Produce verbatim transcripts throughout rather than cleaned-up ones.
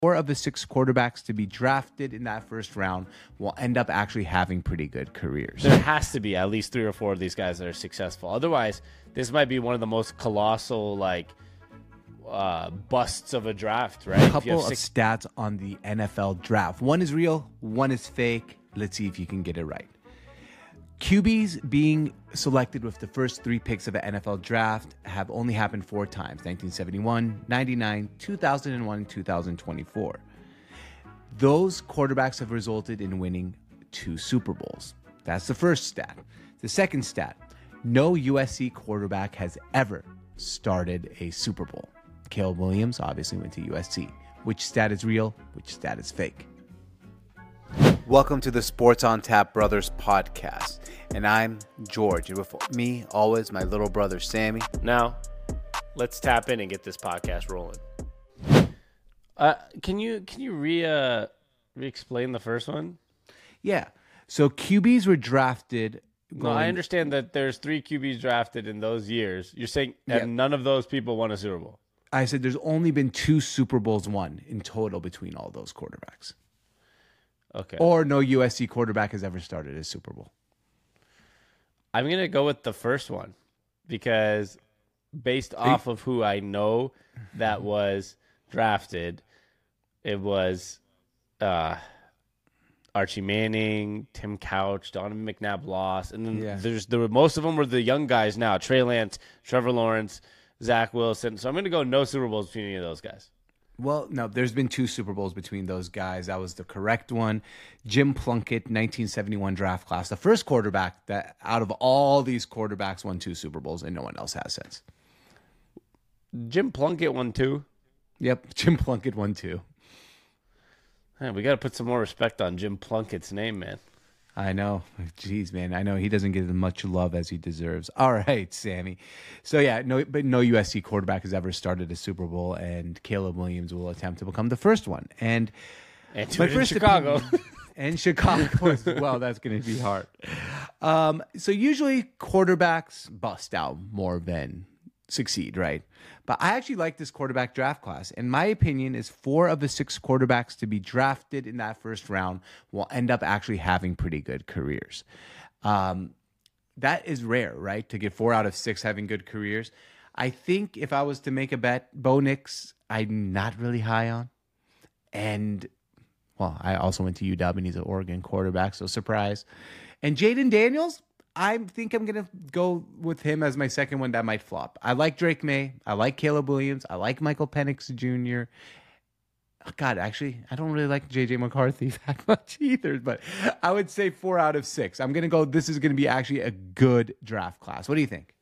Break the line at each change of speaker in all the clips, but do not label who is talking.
four of the six quarterbacks to be drafted in that first round will end up actually having pretty good careers.
There has to be at least three or four of these guys that are successful. Otherwise, this might be one of the most colossal, like, uh, busts of a draft, right?
A couple of stats on the N F L draft. One is real, one is fake. Let's see if you can get it right. Q Bs being selected with the first three picks of the N F L draft have only happened four times: nineteen seventy-one, ninety-nine, two thousand one, and two thousand twenty-four. Those quarterbacks have resulted in winning two Super Bowls. That's the first stat. The second stat, no U S C quarterback has ever started a Super Bowl. Caleb Williams obviously went to U S C. Which stat is real? Which stat is fake? Welcome to the Sports on Tap Brothers podcast. And I'm George. And with me, always, my little brother, Sammy.
Now, let's tap in and get this podcast rolling. Uh, can you can you re uh, re-explain the first one?
Yeah. So Q Bs were drafted.
No, I understand that there's three Q Bs drafted in those years. You're saying that
Yeah.
none of those people won a Super Bowl.
I said there's only been two Super Bowls won in total between all those quarterbacks.
Okay.
Or no U S C quarterback has ever started a Super Bowl.
I'm going to go with the first one because based off of who I know that was drafted, it was uh, Archie Manning, Tim Couch, Donovan McNabb lost. And then
Yeah.
there's there were most of them were the young guys now, Trey Lance, Trevor Lawrence, Zach Wilson. So I'm going to go no Super Bowls between any of those guys.
Well, no, there's been two Super Bowls between those guys. That was the correct one. Jim Plunkett, nineteen seventy-one draft class, the first quarterback that out of all these quarterbacks won two Super Bowls, and no one else has since.
Jim Plunkett won two.
Yep, Jim Plunkett won two.
Man, we got to put some more respect on Jim Plunkett's name, man.
I know. Jeez, man. I know he doesn't get as much love as he deserves. All right, Sammy. So, yeah, no, but no U S C quarterback has ever started a Super Bowl, and Caleb Williams will attempt to become the first one. And,
And
my
to it in
first
Chicago.
opinion- and Chicago as well. That's going to be hard. Um, so usually quarterbacks bust out more than succeed, right? But I actually like this quarterback draft class. And my opinion is four of the six quarterbacks to be drafted in that first round will end up actually having pretty good careers. Um, that is rare, right? To get four out of six having good careers. I think if I was to make a bet, Bo Nix, I'm not really high on. And, well, I also went to U W and he's an Oregon quarterback, so surprise. And Jaden Daniels, I think I'm going to go with him as my second one that might flop. I like Drake May. I like Caleb Williams. I like Michael Penix Junior Oh, God, actually, I don't really like J J McCarthy that much either, but I would say four out of six. I'm going to go, this is going to be actually a good draft class. What do you think?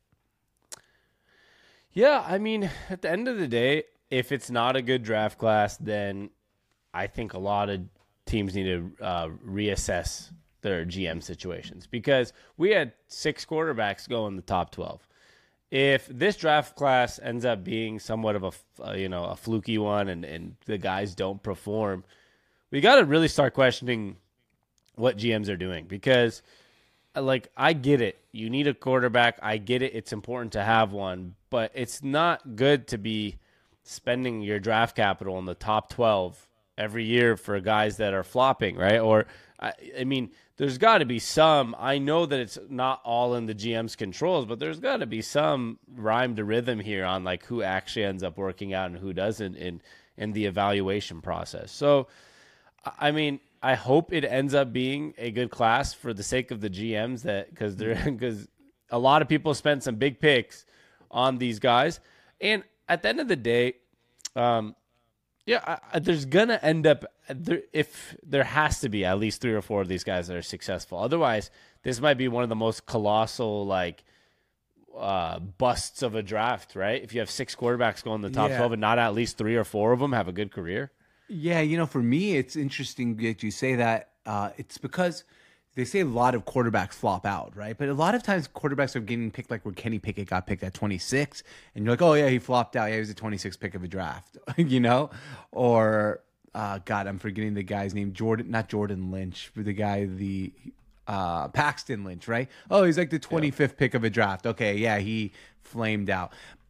Yeah, I mean, at the end of the day, if it's not a good draft class, then I think a lot of teams need to uh, reassess their G M situations because we had six quarterbacks go in the top twelve. If this draft class ends up being somewhat of a uh, you know a fluky one and, and the guys don't perform, we got to really start questioning what G Ms are doing because, like, I get it. You need a quarterback. I get it. It's important to have one, but it's not good to be spending your draft capital in the top twelve every year for guys that are flopping, right? Or, I, I mean, there's got to be some. I know that it's not all in the G M's controls, but there's got to be some rhyme to rhythm here on like who actually ends up working out and who doesn't in in the evaluation process. So, I mean, I hope it ends up being a good class for the sake of the G Ms that because they're because a lot of people spend some big picks on these guys, and at the end of the day, um, yeah, I, I, there's gonna end up there, if there has to be at least three or four of these guys that are successful. Otherwise, this might be one of the most colossal like uh, busts of a draft, right? If you have six quarterbacks going in the top
Yeah.
twelve and not at least three or four of them have a good career.
Yeah, you know, for me, it's interesting that you say that. Uh, it's because they say a lot of quarterbacks flop out, right? But a lot of times quarterbacks are getting picked like where Kenny Pickett got picked at twenty-six. And you're like, oh, yeah, he flopped out. Yeah, he was a twenty-sixth pick of a draft, you know? Or, uh, God, I'm forgetting the guy's name. Jordan, not Jordan Lynch, but the guy, the uh, Paxton Lynch, right? Oh, he's like the twenty-fifth pick of a draft. Okay, yeah, he flamed out.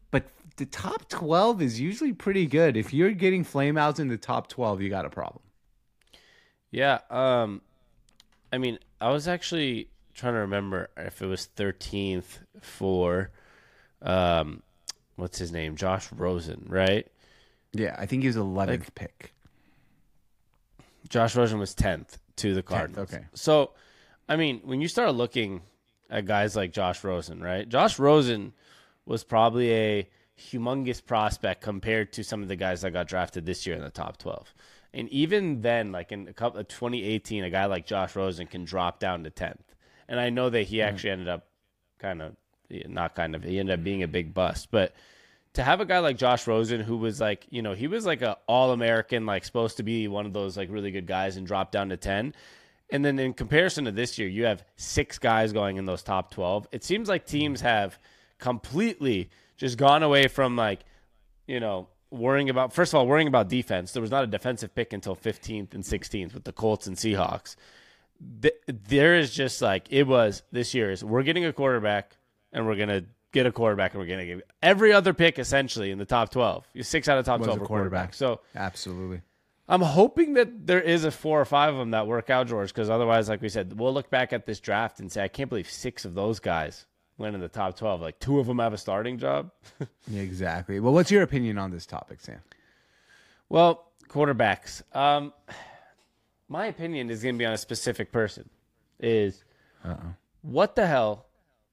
but the top twelve is usually pretty good. If you're getting flameouts in the top twelve, you got a problem.
Yeah. Um, I mean, I was actually trying to remember if it was thirteenth for, um, what's his name? Josh Rosen, right?
Yeah, I think he was eleventh like, pick.
Josh Rosen was tenth to the Cardinals.
tenth, okay.
So, I mean, when you start looking at guys like Josh Rosen, right? Josh Rosen was probably a humongous prospect compared to some of the guys that got drafted this year in the top twelve. And even then, like in a couple of twenty eighteen, a guy like Josh Rosen can drop down to tenth. And I know that he actually ended up kind of, not kind of, he ended up being a big bust. But to have a guy like Josh Rosen, who was like, you know, he was like a All-American, like supposed to be one of those like really good guys and drop down to ten. And then in comparison to this year, you have six guys going in those top twelve. It seems like teams have completely just gone away from like, you know, worrying about, first of all, worrying about defense. There was not a defensive pick until fifteenth and sixteenth with the Colts and Seahawks. There is just like, it was this year is we're getting a quarterback and we're going to get a quarterback and we're going to give every other pick essentially in the top twelve. Six out of top twelve are quarterback. So
absolutely.
I'm hoping that there is a four or five of them that work out, George, because otherwise, like we said, we'll look back at this draft and say, I can't believe six of those guys went in the top twelve. Like two of them have a starting job.
Yeah, exactly. Well, what's your opinion on this topic, Sam?
Well, quarterbacks. Um, my opinion is going to be on a specific person. Is Uh-oh. What the hell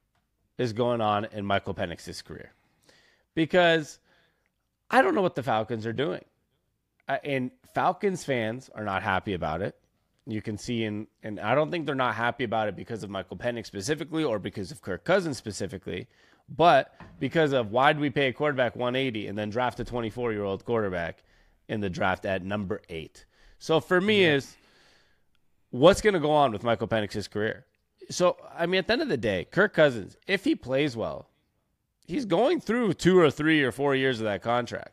is going on in Michael Penix's career? Because I don't know what the Falcons are doing. Uh, and Falcons fans are not happy about it. You can see in, and I don't think they're not happy about it because of Michael Penix specifically or because of Kirk Cousins specifically, but because of why did we pay a quarterback one eighty and then draft a twenty-four-year-old quarterback in the draft at number eight. So for me yeah. is what's going to go on with Michael Penix's career? So, I mean, at the end of the day, Kirk Cousins, if he plays well, he's going through two or three or four years of that contract.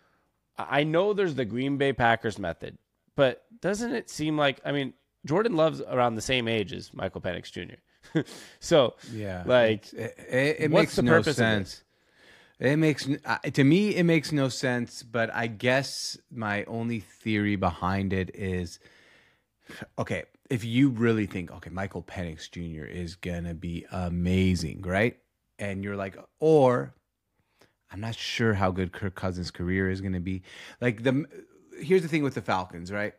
I know there's the Green Bay Packers method, but doesn't it seem like, I mean, Jordan Love's around the same age as Michael Penix Junior So,
yeah,
like,
it, it, it
what's
makes
the
no
purpose
sense. It makes, uh, to me, it makes no sense, but I guess my only theory behind it is, okay, if you really think, okay, Michael Penix Junior is going to be amazing, right? And you're like, or I'm not sure how good Kirk Cousins' career is going to be. Like the here's the thing with the Falcons, right?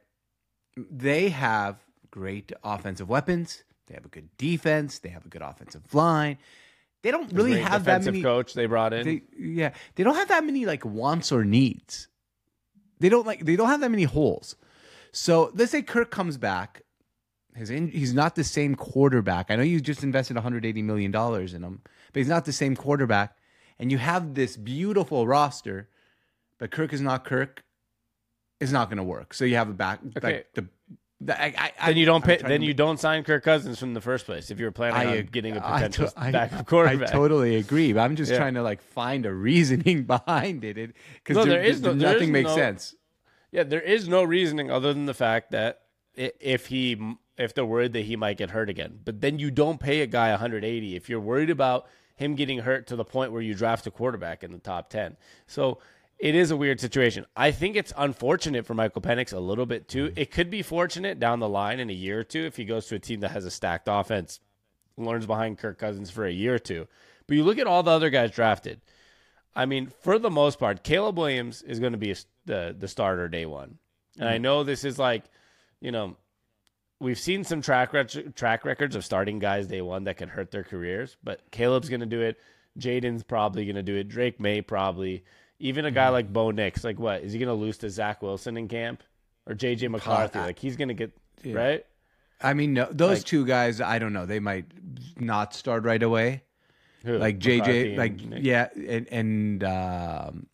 They have great offensive weapons. They have a good defense. They have a good offensive line. They don't really
great
have that many
coach they brought in.
They, yeah, they don't have that many like wants or needs. They don't like they don't have that many holes. So let's say Kirk comes back. His in, he's not the same quarterback. I know you just invested one hundred eighty million dollars in him, but he's not the same quarterback. And you have this beautiful roster, but Kirk is not Kirk. It's not going to work. So you have a back.
Okay.
Like the, the, I, I,
then you don't pay, then
to,
you don't sign Kirk Cousins from the first place if you were planning
I,
on getting a potential
I,
backup quarterback.
I totally agree. But I'm just
yeah.
trying to like find a reasoning behind it because
no,
there,
there is no, there
nothing
is
makes
no,
sense.
Yeah, there is no reasoning other than the fact that if he if they're worried that he might get hurt again, but then you don't pay a guy one hundred eighty if you're worried about him getting hurt to the point where you draft a quarterback in the top ten. So it is a weird situation. I think it's unfortunate for Michael Penix a little bit too. It could be fortunate down the line in a year or two if he goes to a team that has a stacked offense, learns behind Kirk Cousins for a year or two. But you look at all the other guys drafted. I mean, for the most part, Caleb Williams is going to be a, the, the starter day one. And mm-hmm. I know this is like, you know, we've seen some track rec- track records of starting guys day one that can hurt their careers, but Caleb's going to do it. Jaden's probably going to do it. Drake May probably. Even a guy mm-hmm. like Bo Nix, like what? Is he going to lose to Zach Wilson in camp? Or J J McCarthy? Like he's going to get, yeah. right?
I mean, no, those
like,
two guys, I don't know. They might not start right away.
Who?
Like J J,
McCarthy
like,
and
yeah, and, and, um,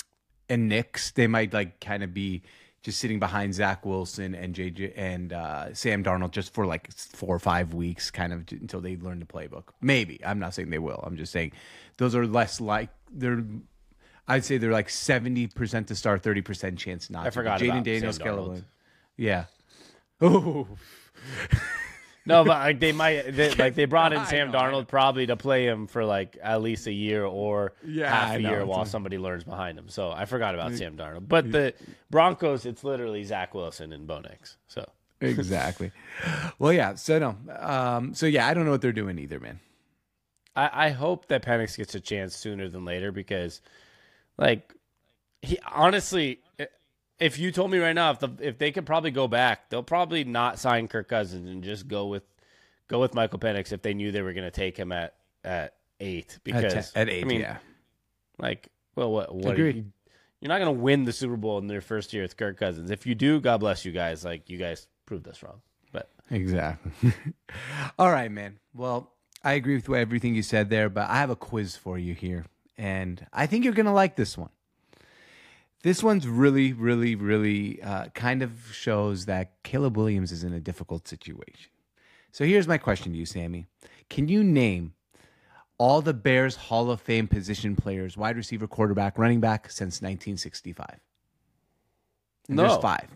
and Nix, they might like kind of be just sitting behind Zach Wilson and J J and uh, Sam Darnold just for like four or five weeks, kind of until they learn the playbook. Maybe. I'm not saying they will. I'm just saying those are less like they're. I'd say they're like seventy percent to start, thirty percent chance not.
I
to.
forgot
Jaden
about
Daniels,
Sam Darnold.
Caleb. Yeah. Oh.
No, but like they might, they, like they brought in
I
Sam
know, I
Darnold probably to play him for like at least a year or
Yeah,
half
I
a
know.
year
It's
while
a-
somebody learns behind him. So I forgot about Sam Darnold. But the Broncos, it's literally Zach Wilson and Bo Nix. So
Exactly. Well, yeah. So no. Um, so yeah, I don't know what they're doing either, man.
I, I hope that Penix gets a chance sooner than later because, like, he honestly, if you told me right now if the if they could probably go back, they'll probably not sign Kirk Cousins and just go with go with Michael Penix if they knew they were going to take him at at eight because
At, te- at eight,
I mean,
yeah.
like, well, what what
Agreed.
you, you're not going to win the Super Bowl in their first year with Kirk Cousins. If you do, God bless you guys. Like, you guys proved us wrong. But
Exactly. All right, man. Well, I agree with everything you said there, but I have a quiz for you here, and I think you're going to like this one. This one's really, really, really uh, kind of shows that Caleb Williams is in a difficult situation. So here's my question to you, Sammy. Can you name all the Bears Hall of Fame position players, wide receiver, quarterback, running back, since nineteen sixty-five? And
No.
There's five.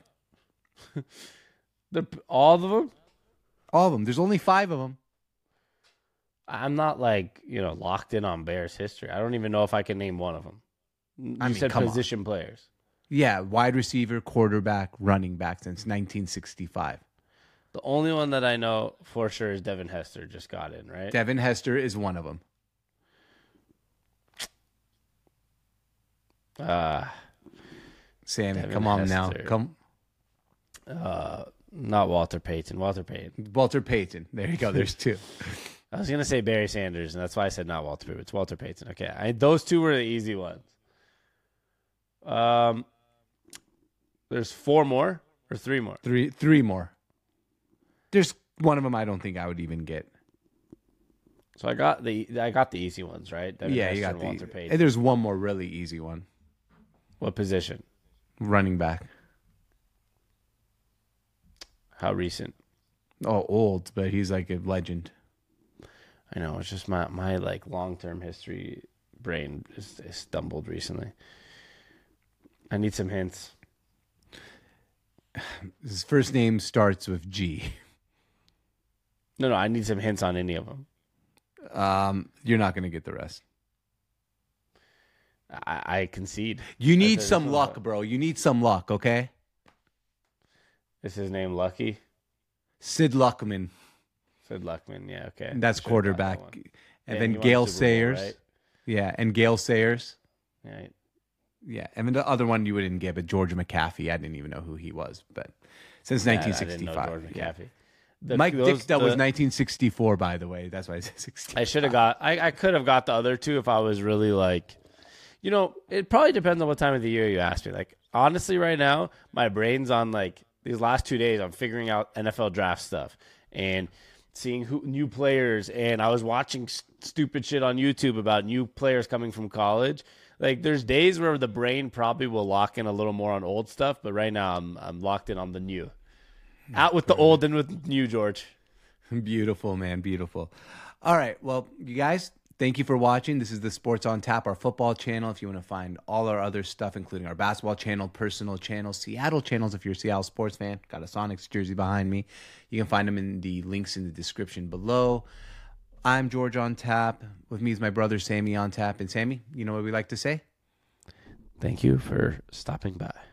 the all of them,
All of them. There's only five of them.
I'm not like you know locked in on Bears history. I don't even know if I can name one of them. You
I mean,
said
come on.
position players.
Yeah, wide receiver, quarterback, running back since nineteen sixty-five.
The only one that I know for sure is Devin Hester. Just got in, right?
Devin Hester is one of them.
Uh,
Sammy,
Devin
come on now.
Hester.
Come,
uh, not Walter Payton. Walter Payton.
Walter Payton. There you go. There's two.
I was gonna say Barry Sanders, and that's why I said not Walter Payton. It's Walter Payton. Okay, I, those two were the easy ones. Um, there's four more or three more.
Three, three more. There's one of them I don't think I would even get.
So I got the I got the easy ones, right? Devin
yeah, you
Hester
got
and
the.
Walter Payton.
And there's one more really easy one.
What position?
Running back.
How recent?
Oh, old, but he's like a legend.
I know it's just my my like long term history brain is, is stumbled recently. I need some hints.
His first name starts with G.
No, no, I need some hints on any of them.
Um, you're not going to get the rest.
I, I concede.
You need
That's-
some
that's
luck,
not-
bro. You need some luck, okay?
Is his name Lucky?
Sid Luckman.
Said Luckman. Yeah, okay.
That's
Should've got
quarterback.
that one.
And
Yeah,
then
he won
Gail
Super Bowl,
Sayers.
right?
Yeah, and Gail Sayers.
Right.
Yeah, and then the other one you wouldn't get, but George McAfee. I didn't even know who he was, but since
Yeah,
nineteen
I didn't know
sixty-five.
George
yeah.
McAfee. The-
Mike
those-
Dick, that was
the-
nineteen sixty-four, by the way. That's why I said sixty.
I should have got. I, I could have got the other two if I was really like, you know. It probably depends on what time of the year you ask me. Like honestly, right now, my brain's on like these last two days. I'm figuring out N F L draft stuff and seeing who new players. And I was watching st- stupid shit on YouTube about new players coming from college. Like there's days where the brain probably will lock in a little more on old stuff, but right now I'm I'm locked in on the new. Out with the old and with new, George.
Beautiful, man. Beautiful. All right. Well, you guys, thank you for watching. This is the Sports on Tap, our football channel. If you want to find all our other stuff, including our basketball channel, personal channel, Seattle channels, if you're a Seattle sports fan, got a Sonics jersey behind me. You can find them in the links in the description below. I'm George on Tap. With me is my brother, Sammy on Tap. And Sammy, you know what we like to say?
Thank you for stopping by.